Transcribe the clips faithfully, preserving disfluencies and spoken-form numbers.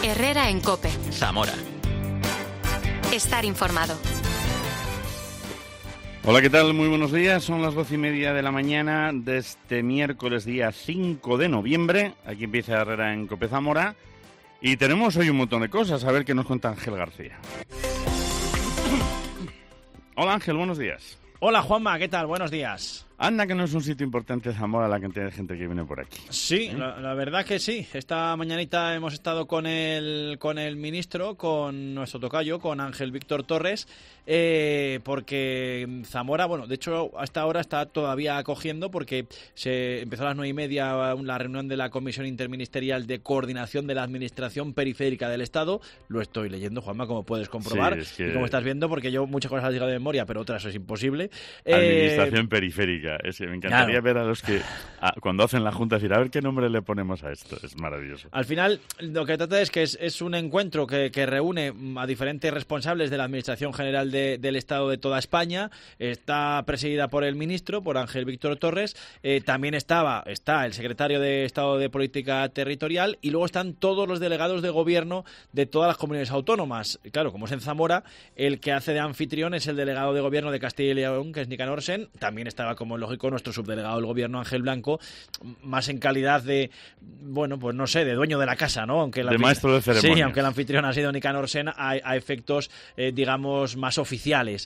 Herrera en COPE. Zamora. Estar informado. Hola, ¿qué tal? Muy buenos días. Son las doce y media de la mañana de este miércoles, día cinco de noviembre. Aquí empieza Herrera en COPE Zamora. Y tenemos hoy un montón de cosas. A ver qué nos cuenta Ángel García. Hola, Ángel, buenos días. Hola, Juanma, ¿qué tal? Buenos días. Anda que no es un sitio importante Zamora la cantidad de gente que viene por aquí. Sí, ¿Eh? la, la verdad que sí. Esta mañanita hemos estado con el, con el ministro, con nuestro tocayo, con Ángel Víctor Torres, eh, porque Zamora, bueno, de hecho hasta ahora está todavía acogiendo porque se empezó a las nueve y media la reunión de la Comisión Interministerial de Coordinación de la Administración Periférica del Estado. Lo estoy leyendo, Juanma, como puedes comprobar, Sí, es que... y como estás viendo, porque yo muchas cosas las digo de memoria, pero otras es imposible. Administración eh, periférica. Es que me encantaría claro. ver a los que, a, cuando hacen la junta, decir, a ver qué nombre le ponemos a esto. Es maravilloso. Al final, lo que trata es que es, es un encuentro que, que reúne a diferentes responsables de la Administración General de, del Estado de toda España. Está presidida por el ministro, por Ángel Víctor Torres. Eh, también estaba está el secretario de Estado de Política Territorial y luego están todos los delegados de gobierno de todas las comunidades autónomas. Claro, como es en Zamora, el que hace de anfitrión es el delegado de gobierno de Castilla y León, que es Nicanor Sen. También estaba, como lógico, nuestro subdelegado del gobierno, Ángel Blanco, más en calidad de, bueno, pues no sé, de dueño de la casa, ¿no? Aunque de maestro de ceremonias. Sí, aunque el anfitrión ha sido Nicanor Sen a, a efectos, eh, digamos, más oficiales.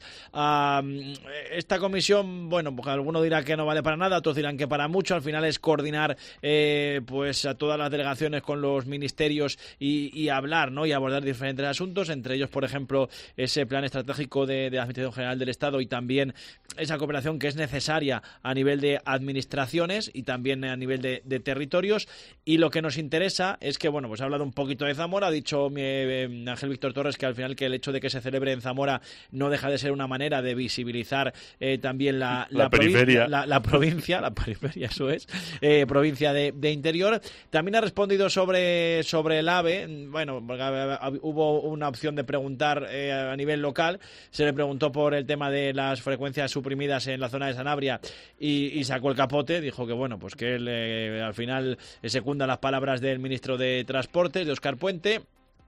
Uh, esta comisión, bueno, pues alguno dirá que no vale para nada, otros dirán que para mucho. Al final es coordinar, eh, pues a todas las delegaciones con los ministerios y, y hablar, ¿no? Y abordar diferentes asuntos, entre ellos, por ejemplo, ese plan estratégico de, de la Administración General del Estado y también esa cooperación que es necesaria a nivel de administraciones y también a nivel de, de territorios. Y lo que nos interesa es que, bueno, pues ha hablado un poquito de Zamora, ha dicho mi, eh, Ángel Víctor Torres que al final que el hecho de que se celebre en Zamora no deja de ser una manera de visibilizar eh, también la, la, la periferia, la, la provincia, la periferia, eso es, eh, provincia de, de interior. También ha respondido sobre, sobre el AVE. Bueno, hubo una opción de preguntar eh, a nivel local, se le preguntó por el tema de las frecuencias suprimidas en la zona de Sanabria y, y sacó el capote, dijo que bueno, pues que él eh, al final eh, secunda las palabras del ministro de Transportes, de Óscar Puente.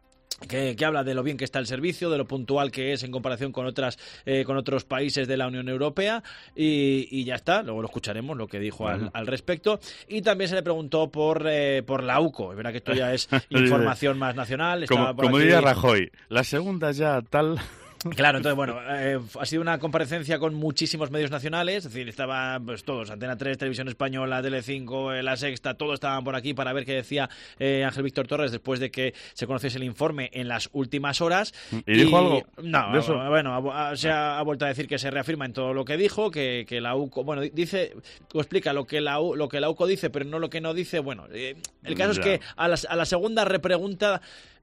Que, que habla de lo bien que está el servicio, de lo puntual que es en comparación con otras eh, con otros países de la Unión Europea y, y ya está, luego lo escucharemos lo que dijo bueno. al, al respecto. Y también se le preguntó por eh, por la U C O, es verdad que esto ya es información más nacional. Como, como diría Rajoy, la segunda ya tal... Claro, entonces, bueno, eh, ha sido una comparecencia con muchísimos medios nacionales, es decir, estaban pues todos, Antena tres, Televisión Española, Telecinco, eh, La Sexta, todos estaban por aquí para ver qué decía eh, Ángel Víctor Torres después de que se conociese el informe en las últimas horas. ¿Y, y dijo algo? No, de eso? bueno, ha, se ha, ha vuelto a decir que se reafirma en todo lo que dijo, que, que la U C O, bueno, dice, o explica lo que la U, lo que la U C O dice, pero no lo que no dice. Bueno, eh, el caso ya. es que a, las, a la segunda repregunta...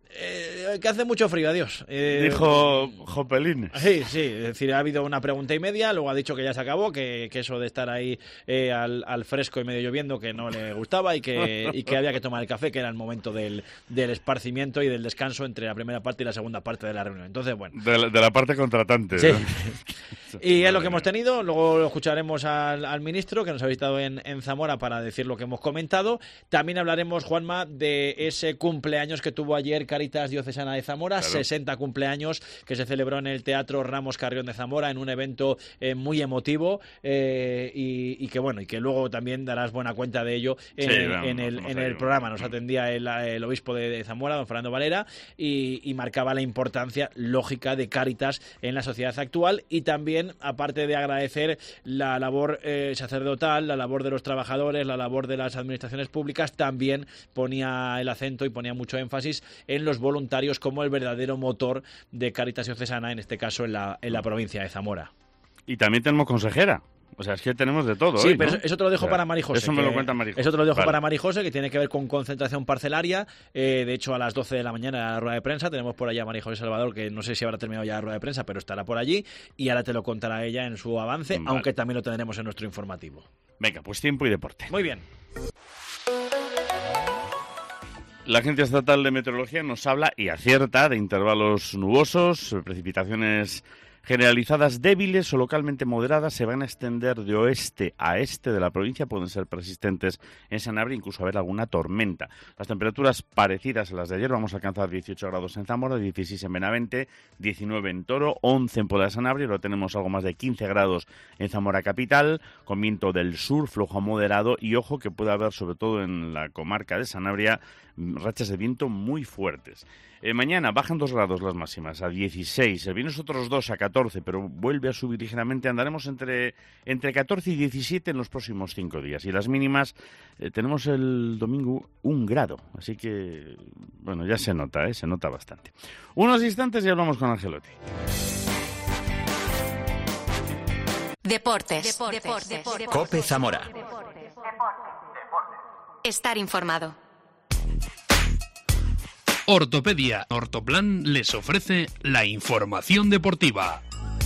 Eh, que hace mucho frío, adiós. Eh, Dijo Jopelines. Sí, sí, es decir, ha habido una pregunta y media, luego ha dicho que ya se acabó, que, que eso de estar ahí eh, al, al fresco y medio lloviendo que no le gustaba y que, y que había que tomar el café, que era el momento del, del esparcimiento y del descanso entre la primera parte y la segunda parte de la reunión. Entonces, bueno. De la, de la parte contratante. Sí. ¿No? Y es lo que hemos tenido, luego lo escucharemos al, al ministro que nos ha visitado en, en Zamora para decir lo que hemos comentado. También hablaremos, Juanma, de ese cumpleaños que tuvo ayer Cáritas Diocesana de Zamora, claro. sesenta cumpleaños que se celebró en el Teatro Ramos Carrión de Zamora en un evento eh, muy emotivo eh, y, y que bueno, y que luego también darás buena cuenta de ello en, sí, el, vamos, en el, en el programa. Nos atendía el, el obispo de, de Zamora, don Fernando Valera, y, y marcaba la importancia lógica de Cáritas en la sociedad actual y también, aparte de agradecer la labor eh, sacerdotal, la labor de los trabajadores, la labor de las administraciones públicas, también ponía el acento y ponía mucho énfasis en los voluntarios como el verdadero motor de Cáritas Diocesana, en este caso en la, en la provincia de Zamora. Y también tenemos consejera. O sea, es que tenemos de todo. Sí, hoy, pero ¿no? eso, eso te lo dejo o sea, para Marijose. Eso me lo cuenta Marijose. Eso te lo dejo vale. para Marijose, que tiene que ver con concentración parcelaria. Eh, de hecho, a las doce de la mañana la rueda de prensa. Tenemos por allá a Marijose Salvador, que no sé si habrá terminado ya la rueda de prensa, pero estará por allí. Y ahora te lo contará ella en su avance, vale. aunque también lo tendremos en nuestro informativo. Venga, pues tiempo y deporte. Muy bien. La Agencia Estatal de Meteorología nos habla y acierta de intervalos nubosos, precipitaciones generalizadas débiles o localmente moderadas se van a extender de oeste a este de la provincia, pueden ser persistentes en Sanabria, incluso haber alguna tormenta. Las temperaturas parecidas a las de ayer, vamos a alcanzar dieciocho grados en Zamora, dieciséis en Benavente, diecinueve en Toro, once en Puebla de Sanabria, ahora tenemos algo más de quince grados en Zamora capital, con viento del sur, flojo a moderado, y ojo que puede haber, sobre todo en la comarca de Sanabria, rachas de viento muy fuertes. Eh, mañana bajan dos grados las máximas, a dieciséis, el viernes otros dos a catorce, pero vuelve a subir ligeramente, andaremos entre, entre catorce y diecisiete en los próximos cinco días, y las mínimas eh, tenemos el domingo un grado, así que, bueno, ya se nota, ¿eh? Se nota bastante. Unos instantes y hablamos con Angelotti. Deportes. Deportes. Deportes. Deportes. COPE Zamora. Estar informado. Ortopedia Ortoplan les ofrece la información deportiva.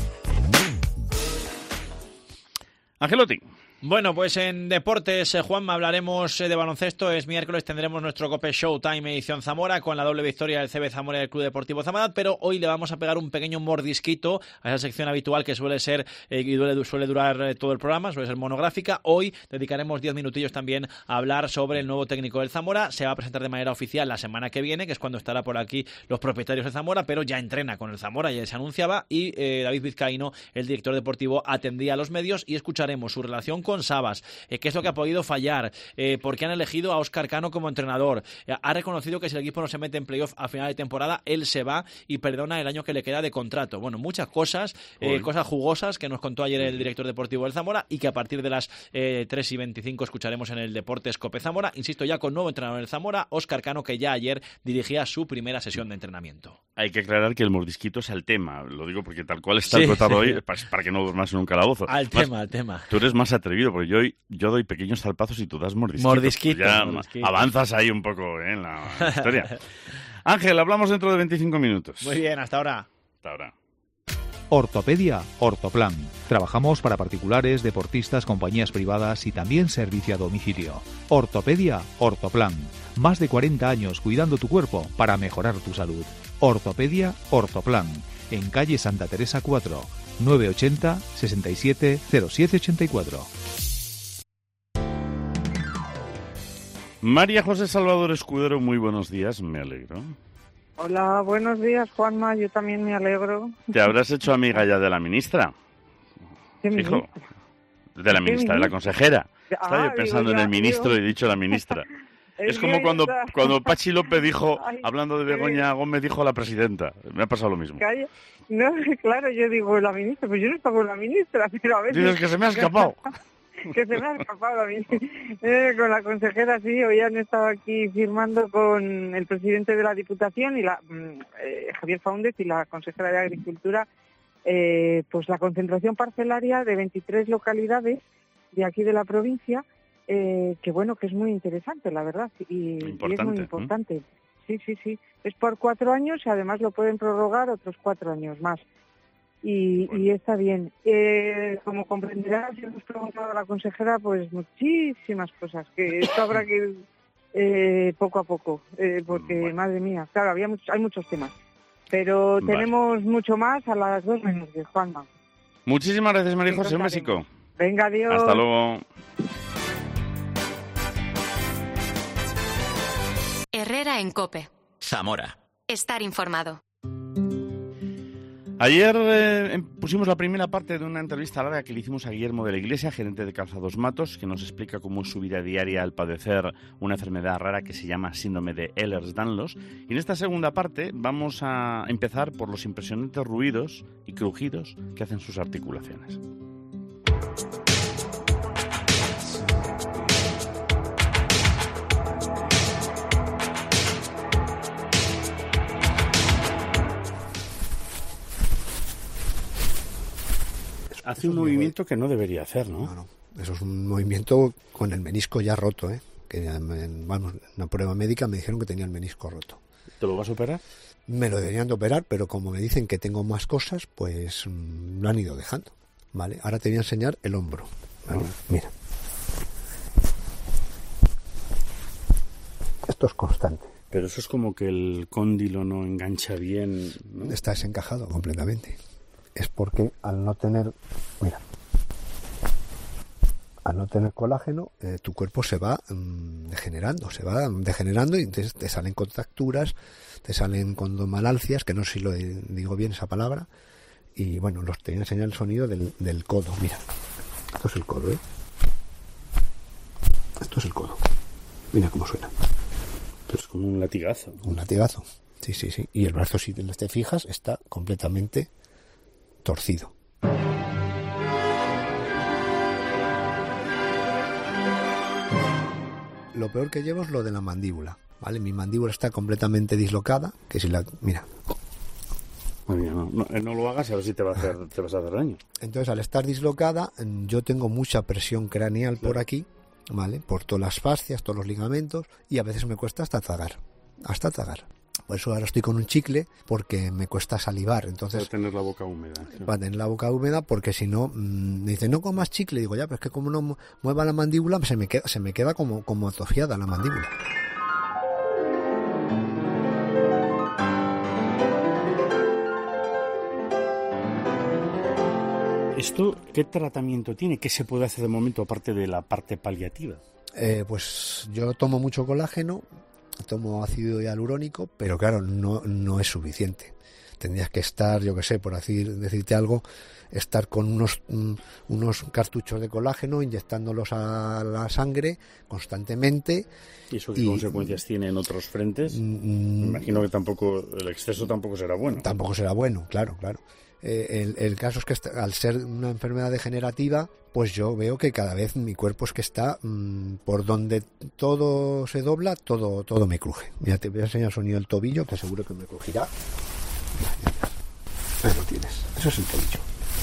Angelotti. Bueno, pues en deportes, eh, Juanma, hablaremos eh, de baloncesto. Es miércoles, tendremos nuestro COPE Showtime edición Zamora con la doble victoria del C B Zamora y del Club Deportivo Zamora, pero hoy le vamos a pegar un pequeño mordisquito a esa sección habitual que suele ser eh, y suele, suele durar eh, todo el programa, suele ser monográfica. Hoy dedicaremos diez minutillos también a hablar sobre el nuevo técnico del Zamora. Se va a presentar de manera oficial la semana que viene, que es cuando estará por aquí los propietarios del Zamora, pero ya entrena con el Zamora, ya se anunciaba, y eh, David Vizcaíno, el director deportivo, atendía a los medios y escucharemos su relación con con Sabas, eh, qué es lo que ha podido fallar, eh, por qué han elegido a Óscar Cano como entrenador. Eh, ha reconocido que si el equipo no se mete en playoff a final de temporada, él se va y perdona el año que le queda de contrato. Bueno, muchas cosas, eh, cosas jugosas que nos contó ayer el director deportivo del Zamora y que a partir de las eh, tres y veinticinco escucharemos en el Deportes COPE Zamora. Insisto, ya con nuevo entrenador del Zamora, Óscar Cano, que ya ayer dirigía su primera sesión de entrenamiento. Hay que aclarar que el mordisquito es al tema, lo digo porque tal cual está sí, el sí. tratado hoy, para, para que no duermas en un calabozo. Al más, tema, al tema. Tú eres más atrevido, porque yo, yo doy pequeños zarpazos y tú das mordisquitos. Mordisquito, pues ya mordisquito. Avanzas ahí un poco ¿eh? en la, la historia. Ángel, hablamos dentro de veinticinco minutos. Muy bien, hasta ahora. Hasta ahora. Ortopedia Ortoplan. Trabajamos para particulares, deportistas, compañías privadas y también servicio a domicilio. Ortopedia Ortoplan. Más de cuarenta años cuidando tu cuerpo para mejorar tu salud. Ortopedia Ortoplan. En calle Santa Teresa cuatro, nueve ochenta, sesenta y siete, cero siete ochenta y cuatro. María José Salvador Escudero, muy buenos días, me alegro. Hola, buenos días, Juanma, yo también me alegro. ¿Te habrás hecho amiga ya de la ministra? ¿Qué Fijo, ministra? de la ministra, de la consejera. Estaba Ah, yo pensando digo, en el ya, ministro digo. y he dicho la ministra. Es Es como que cuando, está- cuando Pachi López dijo, Ay, hablando de qué Begoña Gómez, dijo a la presidenta. Me ha pasado lo mismo. Calla. No, claro, yo digo la ministra, pues yo no estaba con la ministra, pero a veces... Dices que se me ha escapado. que se me ha escapado la ministra. Eh, con la consejera, sí, hoy han estado aquí firmando con el presidente de la Diputación y la mm, eh, Javier Faúndez y la consejera de Agricultura, eh, pues la concentración parcelaria de veintitrés localidades de aquí de la provincia, eh, que bueno, que es muy interesante, la verdad, y, y es Importante, muy ¿eh? importante. Sí, sí, sí. Es por cuatro años y además lo pueden prorrogar otros cuatro años más. Y, Bueno. y está bien. Eh, como comprenderás, si hemos preguntado a la consejera, pues muchísimas cosas, que esto habrá que ir eh, poco a poco, eh, porque, Bueno. madre mía, claro, había muchos, hay muchos temas. Pero Vale. tenemos mucho más a las dos menos diez, Juanma. Muchísimas gracias, María Sí, José. Un contaremos. besico. Venga, adiós. Hasta luego. Herrera en COPE. Zamora. Estar informado. Ayer eh, em- pusimos la primera parte de una entrevista larga que le hicimos a Guillermo de la Iglesia, gerente de Calzados Matos, que nos explica cómo es su vida diaria al padecer una enfermedad rara que se llama síndrome de Ehlers-Danlos. Y en esta segunda parte vamos a empezar por los impresionantes ruidos y crujidos que hacen sus articulaciones. Hace un movimiento que no debería hacer, ¿no? No, no. Eso es un movimiento con el menisco ya roto, ¿eh? Que en, vamos, en una prueba médica me dijeron que tenía el menisco roto. ¿Te lo vas a operar? Me lo deberían de operar, pero como me dicen que tengo más cosas, pues mmm, lo han ido dejando, ¿vale? Ahora te voy a enseñar el hombro, ¿vale? Mira. Esto es constante. Pero eso es como que el cóndilo no engancha bien, ¿no? Está desencajado completamente. es porque al no tener, mira, al no tener colágeno, eh, tu cuerpo se va mmm, degenerando, se va degenerando y entonces te salen contracturas, te salen condomalalcias, que no sé si lo digo bien esa palabra, y bueno, los te voy a enseñar el sonido del, del codo, mira, esto es el codo, ¿eh? Esto es el codo, mira cómo suena. Pues como un latigazo. Un latigazo, sí, sí, sí, y el brazo, si te fijas, está completamente torcido. Lo peor que llevo es lo de la mandíbula, ¿vale? Mi mandíbula está completamente dislocada, que si la... Mira. Bueno, no, no, no lo hagas, a ver si te, va a hacer, te vas a hacer daño. Entonces, al estar dislocada, yo tengo mucha presión craneal por aquí, ¿vale? Por todas las fascias, todos los ligamentos, y a veces me cuesta hasta tragar, hasta tragar. Por eso ahora estoy con un chicle, porque me cuesta salivar. Entonces, para tener la boca húmeda. Sí. Para tener la boca húmeda, porque si no, mmm, me dice, no comas chicle. Digo, ya, pero es que como no mueva la mandíbula, se me queda, se me queda como, como atrofiada la mandíbula. ¿Esto qué tratamiento tiene? ¿Qué se puede hacer de momento, aparte de la parte paliativa? Eh, pues yo tomo mucho colágeno, tomo ácido hialurónico, pero claro, no, no es suficiente. Tendrías que estar, yo que sé, por así decirte algo, estar con unos, um, unos cartuchos de colágeno, inyectándolos a la sangre constantemente. ¿Y eso qué y, consecuencias tiene en otros frentes? Mm, Me imagino que tampoco, el exceso tampoco será bueno. Tampoco será bueno, claro, claro. Eh, el, el caso es que está, al ser una enfermedad degenerativa, pues yo veo que cada vez mi cuerpo es que está mmm, por donde todo se dobla, todo todo me cruje. Mira, te voy a enseñar el sonido del tobillo, que seguro que me crujirá. Mira, ya ves. Ahí lo tienes. Eso es el tobillo.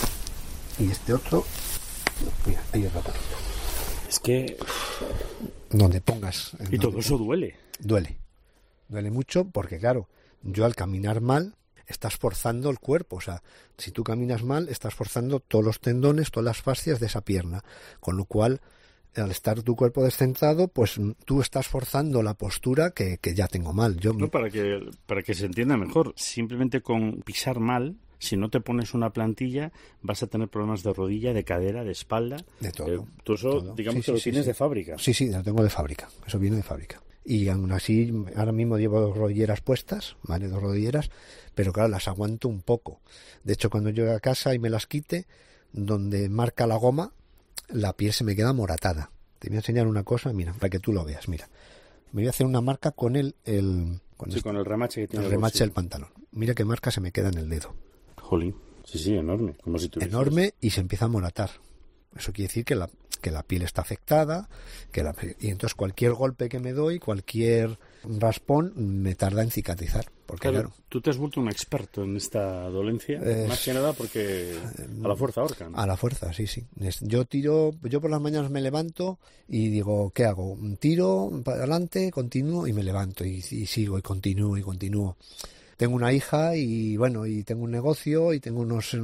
Y este otro, mira, ahí es la patita. Es que... Donde pongas... Y todo eso duele. Duele. Duele mucho porque, claro, yo al caminar mal... estás forzando el cuerpo, o sea, si tú caminas mal, estás forzando todos los tendones, todas las fascias de esa pierna, con lo cual, al estar tu cuerpo descentrado, pues tú estás forzando la postura que, que ya tengo mal. Yo... No, para que, para que se entienda mejor, simplemente con pisar mal, si no te pones una plantilla, vas a tener problemas de rodilla, de cadera, de espalda. De todo. Eh, tú eso, todo. digamos sí, que lo sí, tienes sí. de fábrica. Sí, sí, lo tengo de fábrica, eso viene de fábrica. Y aún así, ahora mismo llevo dos rodilleras puestas, ¿vale? Dos rodilleras, pero claro, las aguanto un poco. De hecho, cuando llegue a casa y me las quite, donde marca la goma, la piel se me queda moratada. Te voy a enseñar una cosa, mira, para que tú lo veas, mira. Me voy a hacer una marca con el... el con, sí, este, con el remache que tiene el remache del pantalón. Mira qué marca se me queda en el dedo. Jolín, sí, sí, enorme. Como si enorme y se empieza a moratar. Eso quiere decir que la, que la piel está afectada, que la, y entonces cualquier golpe que me doy, cualquier raspón, me tarda en cicatrizar. Porque claro, claro tú te has vuelto un experto en esta dolencia, eh, más que nada porque a la fuerza ahorcan. A la fuerza, sí, sí. Yo tiro, yo por las mañanas me levanto y digo, ¿qué hago? Tiro para adelante, continúo y me levanto y, y sigo y continúo y continúo. Tengo una hija y bueno, y tengo un negocio y tengo unos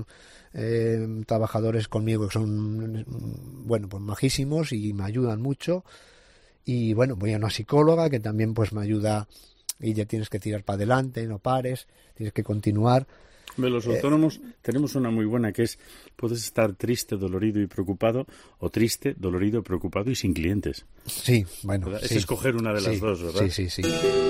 eh, trabajadores conmigo que son, bueno, pues majísimos y me ayudan mucho. Y bueno, voy a una psicóloga que también pues me ayuda y ya tienes que tirar para adelante, no pares, tienes que continuar. De los autónomos eh, tenemos una muy buena que es, puedes estar triste, dolorido y preocupado, o triste, dolorido, preocupado y sin clientes. Sí, bueno. ¿verdad? Sí, es escoger una de las sí, dos, ¿verdad? Sí, sí, sí.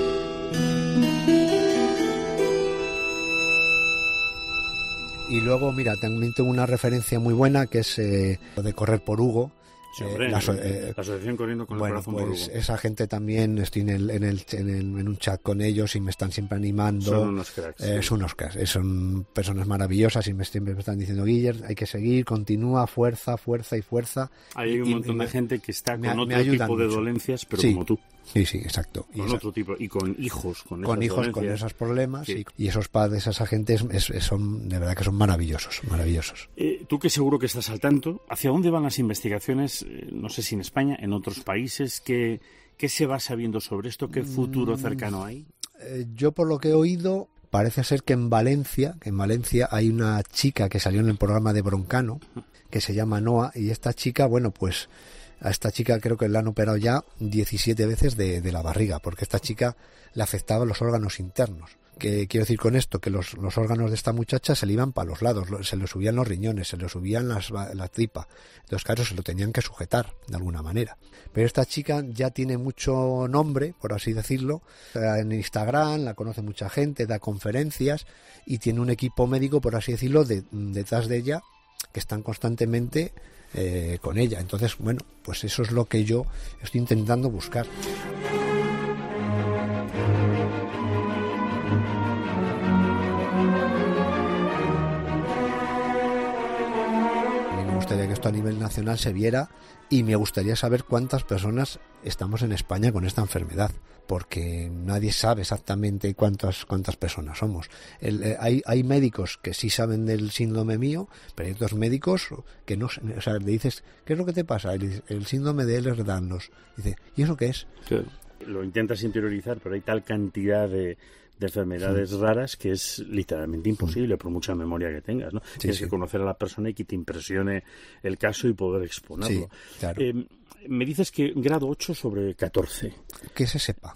Y luego, mira, también tengo una referencia muy buena que es eh, lo de Correr por Hugo. Sí, hombre, eh, la, aso eh, la asociación Corriendo con bueno, el Corazón pues por Hugo. Esa gente también, estoy en, el, en, el, en, el, en un chat con ellos y me están siempre animando. Son unos cracks. Eh, sí. Son unos cracks, son personas maravillosas y me, siempre me están diciendo, Guiller, hay que seguir, continúa, fuerza, fuerza y fuerza. Hay un y, montón y, de me, gente que está me, con me otro tipo de mucho. dolencias, pero sí. como tú. Sí, sí, exacto. Con y otro esa, tipo, y con hijos, con, con esas hijos, con esos problemas, sí. y, y esos padres, esa gente, es, es, son, de verdad que son maravillosos, maravillosos. Eh, tú que seguro que estás al tanto, ¿hacia dónde van las investigaciones? Eh, no sé si en España, en otros países, ¿qué, qué se va sabiendo sobre esto? ¿Qué futuro cercano hay? Eh, yo por lo que he oído, parece ser que en Valencia, que en Valencia hay una chica que salió en el programa de Broncano, que se llama Noa, y esta chica, bueno, pues a esta chica creo que la han operado ya diecisiete veces de, de la barriga, porque esta chica le afectaba los órganos internos, ¿Qué quiero decir con esto? Que los, los órganos de esta muchacha se le iban para los lados, se le subían los riñones, se le subían las, la tripa. Entonces, claro, se lo tenían que sujetar de alguna manera. Pero esta chica ya tiene mucho nombre, por así decirlo. En Instagram la conoce mucha gente, da conferencias y tiene un equipo médico, por así decirlo, de, detrás de ella, que están constantemente eh, con ella. Entonces, bueno, pues eso es lo que yo estoy intentando buscar. Me gustaría que esto a nivel nacional se viera y me gustaría saber cuántas personas estamos en España con esta enfermedad, porque nadie sabe exactamente cuántas cuántas personas somos. El, eh, hay, hay médicos que sí saben del síndrome mío, pero hay otros médicos que no, o sea, le dices, ¿qué es lo que te pasa? El, el síndrome de Ehlers-Danlos. Dice, ¿y eso qué es? Claro. Lo intentas interiorizar, pero hay tal cantidad de, de enfermedades sí. raras que es literalmente imposible, sí. por mucha memoria que tengas, ¿no? Sí, Tienes sí. que conocer a la persona y que te impresione el caso y poder exponerlo. Sí, claro. Eh, me dices que grado ocho sobre catorce. Que se sepa.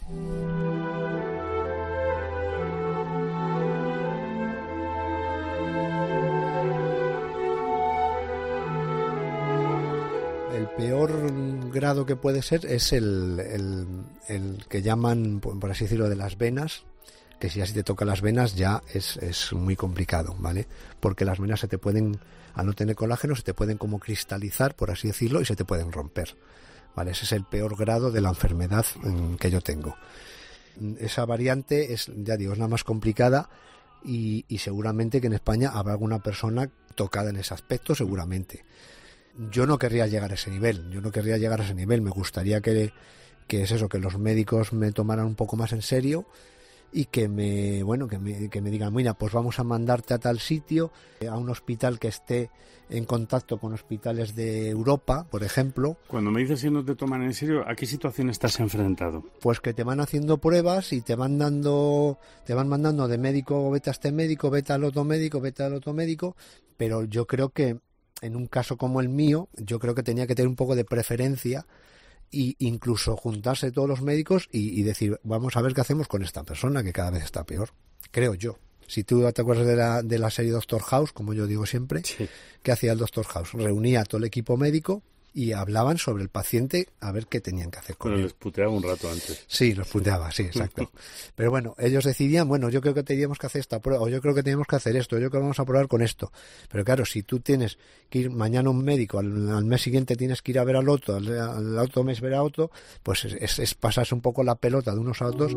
El peor grado que puede ser es el, el, el que llaman, por así decirlo, de las venas, que si así te toca las venas ya es, es muy complicado, ¿vale? Porque las venas se te pueden, al no tener colágeno, se te pueden como cristalizar, por así decirlo, y se te pueden romper, ¿vale? Ese es el peor grado de la enfermedad que yo tengo. Esa variante es, ya digo, es la más complicada y, y seguramente que en España habrá alguna persona tocada en ese aspecto, seguramente. Yo no querría llegar a ese nivel, yo no querría llegar a ese nivel, me gustaría que, que es eso, que los médicos me tomaran un poco más en serio y que me, bueno, que me, que me digan, mira, pues vamos a mandarte a tal sitio, a un hospital que esté en contacto con hospitales de Europa, por ejemplo. Cuando me dices que no te toman en serio, ¿a qué situación estás enfrentado? Pues que te van haciendo pruebas y te van dando, te van mandando de médico, vete a este médico, vete al otro médico, vete al otro médico, pero yo creo que en un caso como el mío, yo creo que tenía que tener un poco de preferencia e incluso juntarse todos los médicos y, y decir, vamos a ver qué hacemos con esta persona que cada vez está peor, creo yo. Si tú te acuerdas de la, de la serie Doctor House, como yo digo siempre, sí. ¿Qué hacía el Doctor House? Reunía a todo el equipo médico y hablaban sobre el paciente a ver qué tenían que hacer con Pero él. les puteaba un rato antes. Sí, los puteaba, sí, exacto. Pero bueno, ellos decidían, bueno, yo creo que teníamos que hacer esta prueba, o yo creo que teníamos que hacer esto, yo creo que vamos a probar con esto. Pero claro, si tú tienes que ir mañana a un médico, al, al mes siguiente tienes que ir a ver al otro, al, al otro mes ver a otro, pues es, es, es pasarse un poco la pelota de unos a otros.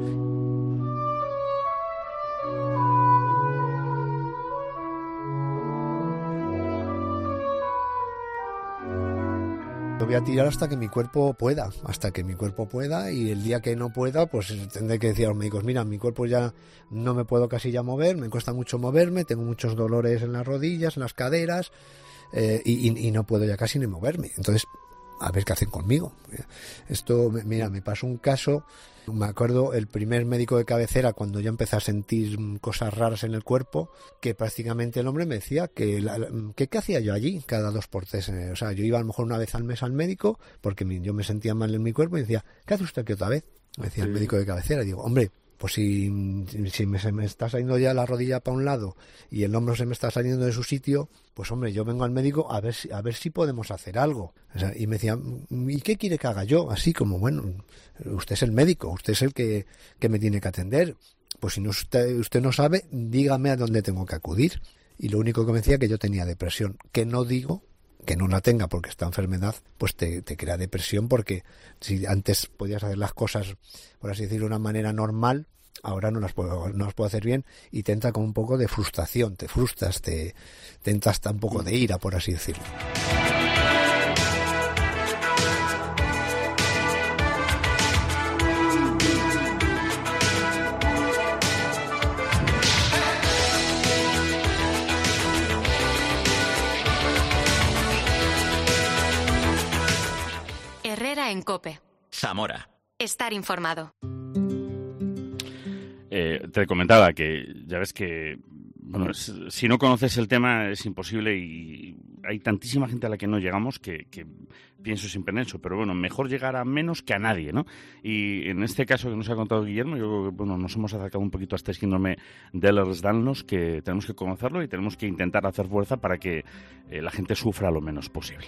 Lo voy a tirar hasta que mi cuerpo pueda, hasta que mi cuerpo pueda, y el día que no pueda, pues tendré que decir a los médicos, mira, mi cuerpo ya no me puedo casi ya mover, me cuesta mucho moverme, tengo muchos dolores en las rodillas, en las caderas, eh, y, y, y no puedo ya casi ni moverme. Entonces, a ver qué hacen conmigo. Esto, mira, me pasó un caso, me acuerdo, el primer médico de cabecera, cuando ya empecé a sentir cosas raras en el cuerpo, que prácticamente el hombre me decía que, la, que qué hacía yo allí cada dos por tres. O sea, yo iba a lo mejor una vez al mes al médico, porque yo me sentía mal en mi cuerpo, y decía, ¿qué hace usted aquí otra vez? Me decía el médico de cabecera, y digo, hombre, pues si, si me, se me está saliendo ya la rodilla para un lado y el hombro se me está saliendo de su sitio, pues hombre, yo vengo al médico a ver si, a ver si podemos hacer algo. O sea, y me decía, ¿y qué quiere que haga yo? Así como, bueno, usted es el médico, usted es el que, que me tiene que atender. Pues si no, usted, usted no sabe, dígame a dónde tengo que acudir. Y lo único que me decía que yo tenía depresión, que no digo que no la tenga, porque esta enfermedad pues te, te crea depresión, porque si antes podías hacer las cosas, por así decirlo, de una manera normal, ahora no las puedo, no las puedo hacer bien, y te entra como un poco de frustración, te frustras, te, te entra hasta un poco de ira, por así decirlo. Herrera en COPE. Zamora. Estar informado. Eh, te comentaba que ya ves que, bueno, es, si no conoces el tema es imposible y hay tantísima gente a la que no llegamos que, que pienso siempre en eso, pero bueno, mejor llegar a menos que a nadie, ¿no? Y en este caso que nos ha contado Guillermo, yo creo que bueno, nos hemos acercado un poquito a este síndrome de Ehlers-Danlos, que tenemos que conocerlo y tenemos que intentar hacer fuerza para que eh, la gente sufra lo menos posible.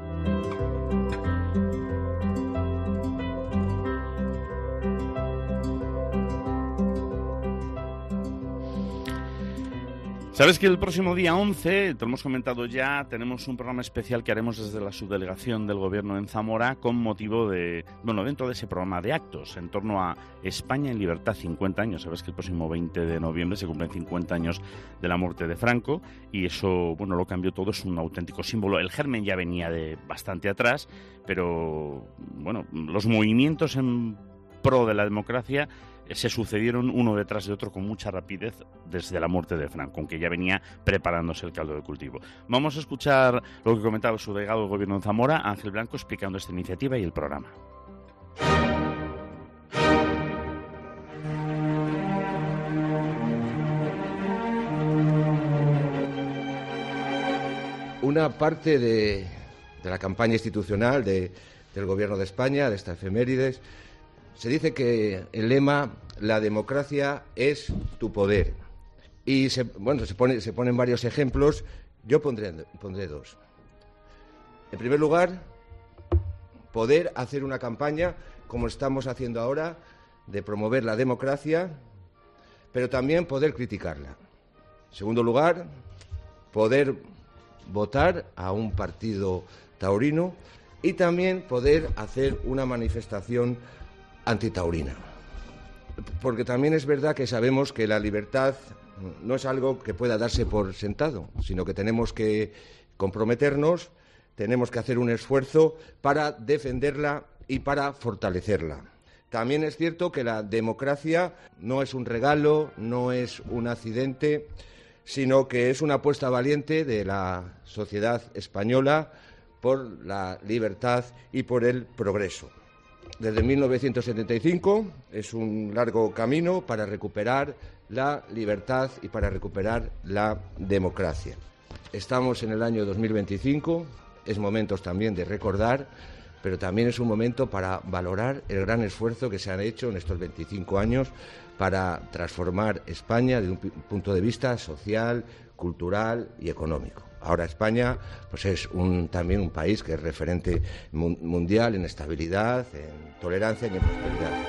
Sabes que el próximo día once, te lo hemos comentado ya, tenemos un programa especial que haremos desde la subdelegación del Gobierno en Zamora con motivo de, bueno, dentro de ese programa de actos en torno a España en libertad, cincuenta años. Sabes que el próximo veinte de noviembre se cumplen cincuenta años de la muerte de Franco y eso, bueno, lo cambió todo, es un auténtico símbolo. El germen ya venía de bastante atrás, pero, bueno, los movimientos en pro de la democracia se sucedieron uno detrás de otro con mucha rapidez desde la muerte de Franco, aunque ya venía preparándose el caldo de cultivo. Vamos a escuchar lo que comentaba su delegado del Gobierno en Zamora, Ángel Blanco, explicando esta iniciativa y el programa. Una parte de, de la campaña institucional de, del Gobierno de España, de esta efemérides, se dice que el lema, la democracia es tu poder. Y se, bueno, se, pone, se ponen varios ejemplos, yo pondré, pondré dos. En primer lugar, poder hacer una campaña, como estamos haciendo ahora, de promover la democracia, pero también poder criticarla. En segundo lugar, poder votar a un partido taurino y también poder hacer una manifestación antitaurina. Porque también es verdad que sabemos que la libertad no es algo que pueda darse por sentado, sino que tenemos que comprometernos, tenemos que hacer un esfuerzo para defenderla y para fortalecerla. También es cierto que la democracia no es un regalo, no es un accidente, sino que es una apuesta valiente de la sociedad española por la libertad y por el progreso. Desde mil novecientos setenta y cinco es un largo camino para recuperar la libertad y para recuperar la democracia. Estamos en el año dos mil veinticinco, es momento también de recordar, pero también es un momento para valorar el gran esfuerzo que se han hecho en estos veinticinco años para transformar España desde un punto de vista social, cultural y económico. Ahora España pues es un, también un país que es referente mundial en estabilidad, en tolerancia y en prosperidad.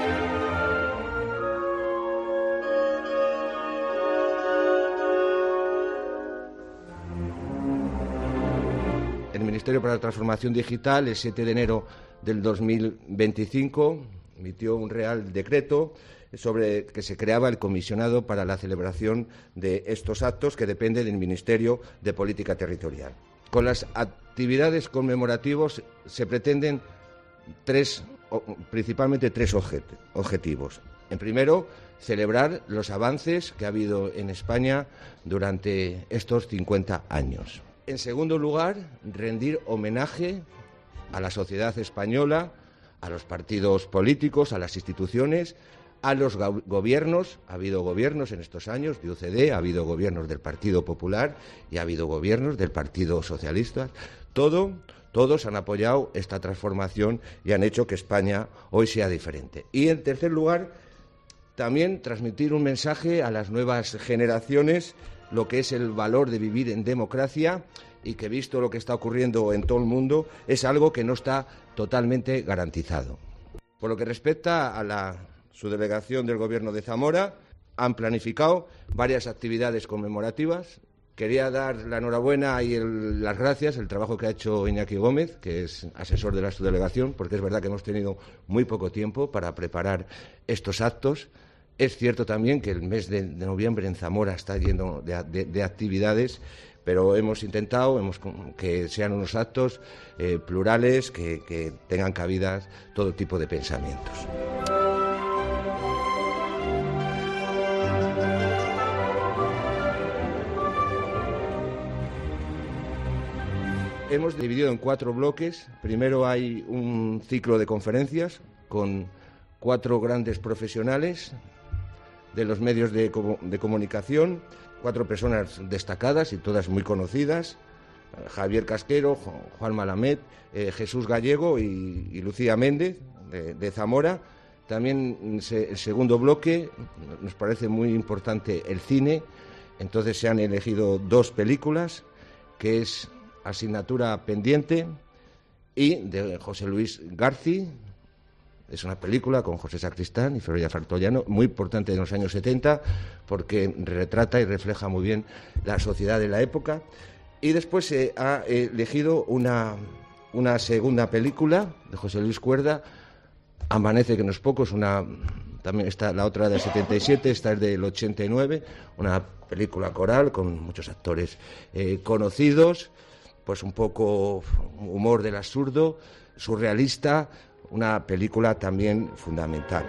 El Ministerio para la Transformación Digital, el siete de enero del dos mil veinticinco, emitió un Real Decreto sobre que se creaba el comisionado para la celebración de estos actos que depende del Ministerio de Política Territorial. Con las actividades conmemorativas se pretenden tres, principalmente tres objetivos. En primero, celebrar los avances que ha habido en España durante estos cincuenta años. En segundo lugar, rendir homenaje a la sociedad española, a los partidos políticos, a las instituciones, a los go- gobiernos. Ha habido gobiernos en estos años de U C D, ha habido gobiernos del Partido Popular y ha habido gobiernos del Partido Socialista. Todo, todos han apoyado esta transformación y han hecho que España hoy sea diferente. Y en tercer lugar, también transmitir un mensaje a las nuevas generaciones, lo que es el valor de vivir en democracia y que, visto lo que está ocurriendo en todo el mundo, es algo que no está totalmente garantizado. Por lo que respecta a la subdelegación del Gobierno de Zamora, han planificado varias actividades conmemorativas. Quería dar la enhorabuena y el, las gracias, el trabajo que ha hecho Iñaki Gómez, que es asesor de la subdelegación, porque es verdad que hemos tenido muy poco tiempo para preparar estos actos. Es cierto también que el mes de, de noviembre en Zamora está lleno de, de, de actividades, pero hemos intentado hemos, que sean unos actos eh, plurales, que, que tengan cabida todo tipo de pensamientos. Hemos dividido en cuatro bloques. Primero hay un ciclo de conferencias con cuatro grandes profesionales de los medios de, de comunicación, cuatro personas destacadas y todas muy conocidas, Javier Casquero, Juan Malamet, eh, Jesús Gallego y, y Lucía Méndez, de, de Zamora. También se, el segundo bloque, nos parece muy importante el cine, entonces se han elegido dos películas, que es Asignatura Pendiente y de José Luis Garci. Es una película con José Sacristán y Feroya Fartollano, muy importante de los años setenta, porque retrata y refleja muy bien la sociedad de la época. Y después se ha elegido una, una segunda película de José Luis Cuerda, Amanece, que no es poco, es una, también está la otra del setenta y siete, esta es del ochenta y nueve, una película coral con muchos actores eh, conocidos, pues un poco humor del absurdo, surrealista, una película también fundamental.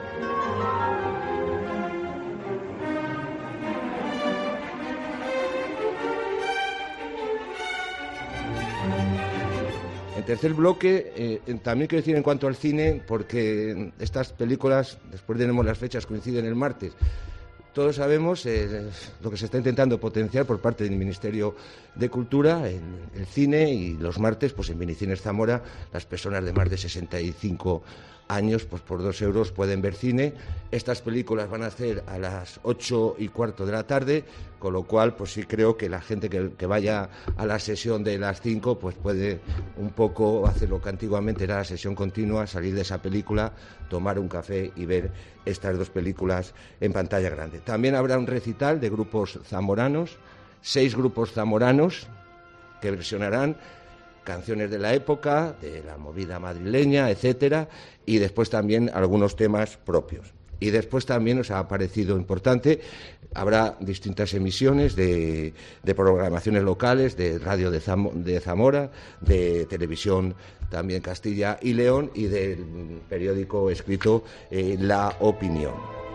En tercer bloque, eh, también quiero decir en cuanto al cine, porque estas películas, después tenemos las fechas, coinciden el martes. Todos sabemos eh, lo que se está intentando potenciar por parte del Ministerio de Cultura, el, el cine, y los martes, pues en Minicines Zamora, las personas de más de sesenta y cinco años, pues por dos euros pueden ver cine. Estas películas van a ser a las ocho y cuarto de la tarde, con lo cual, pues sí creo que la gente que, que vaya a la sesión de las cinco, pues puede un poco hacer lo que antiguamente era la sesión continua, salir de esa película, tomar un café y ver estas dos películas en pantalla grande. También habrá un recital de grupos zamoranos, seis grupos zamoranos que versionarán canciones de la época, de la movida madrileña, etcétera, y después también algunos temas propios. Y después también nos ha parecido importante, habrá distintas emisiones de, de programaciones locales, de radio de, Zam, de Zamora, de televisión también Castilla y León, y del periódico escrito eh, La Opinión.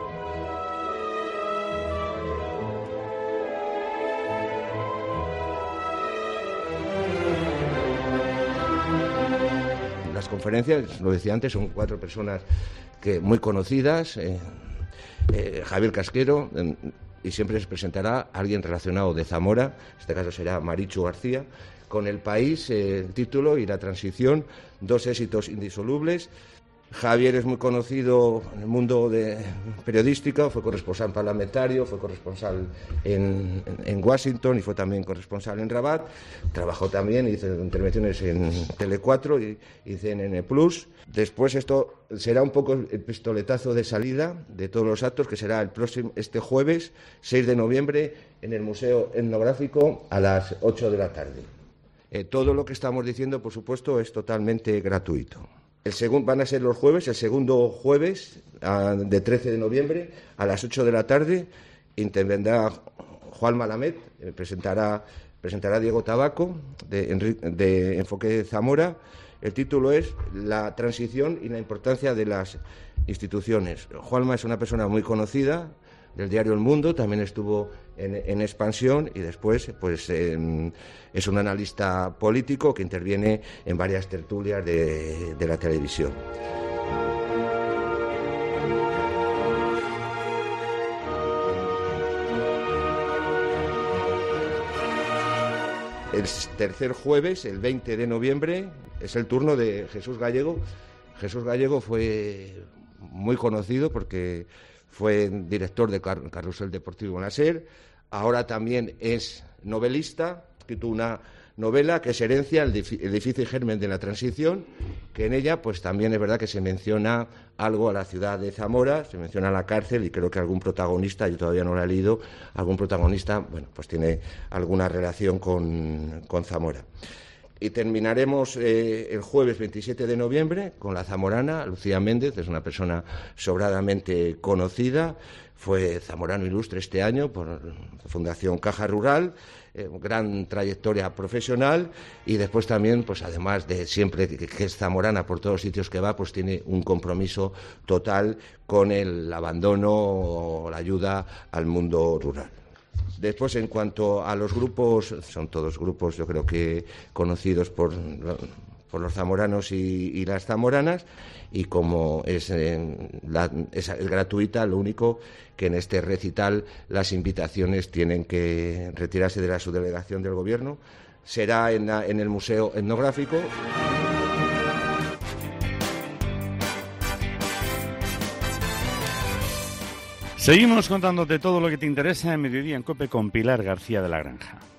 Las conferencias, lo decía antes, son cuatro personas que muy conocidas, eh, eh, Javier Casquero, eh, y siempre les presentará a alguien relacionado de Zamora, en este caso será Marichu García, con El País, eh, el título y la transición, dos éxitos indisolubles. Javier es muy conocido en el mundo de periodístico, fue corresponsal parlamentario, fue corresponsal en, en Washington y fue también corresponsal en Rabat. Trabajó también, hizo intervenciones en Tele cuatro y, y C N N Plus. Después esto será un poco el pistoletazo de salida de todos los actos, que será el próximo este jueves, seis de noviembre, en el Museo Etnográfico a las ocho de la tarde. Eh, todo lo que estamos diciendo, por supuesto, es totalmente gratuito. El segundo, van a ser los jueves, el segundo jueves a, de trece de noviembre a las ocho de la tarde intervendrá Juan Malamet, eh, presentará, presentará Diego Tabaco de, de Enfoque Zamora. El título es La transición y la importancia de las instituciones. Juanma es una persona muy conocida del diario El Mundo, también estuvo en, en Expansión y después pues eh, es un analista político que interviene en varias tertulias de, de la televisión. El tercer jueves, el veinte de noviembre, es el turno de Jesús Gallego. Jesús Gallego fue muy conocido porque fue director de Car- Carrusel Deportivo en la SER, ahora también es novelista, ha escrito una novela que es Herencia, el, dif- el difícil germen de la transición, que en ella pues también es verdad que se menciona algo a la ciudad de Zamora, se menciona la cárcel y creo que algún protagonista, yo todavía no la he leído, algún protagonista, bueno, pues tiene alguna relación con, con Zamora. Y terminaremos eh, el jueves veintisiete de noviembre con la zamorana Lucía Méndez, es una persona sobradamente conocida, fue zamorano ilustre este año por la Fundación Caja Rural, eh, gran trayectoria profesional y después también, pues además de siempre que, que es zamorana por todos los sitios que va, pues tiene un compromiso total con el abandono o la ayuda al mundo rural. Después, en cuanto a los grupos, son todos grupos, yo creo que conocidos por, por los zamoranos y, y las zamoranas, y como es, eh, la, es, es gratuita, lo único que en este recital las invitaciones tienen que retirarse de la subdelegación del Gobierno, será en, la, en el Museo Etnográfico. Seguimos contándote todo lo que te interesa en Mediodía en COPE con Pilar García de la Granja.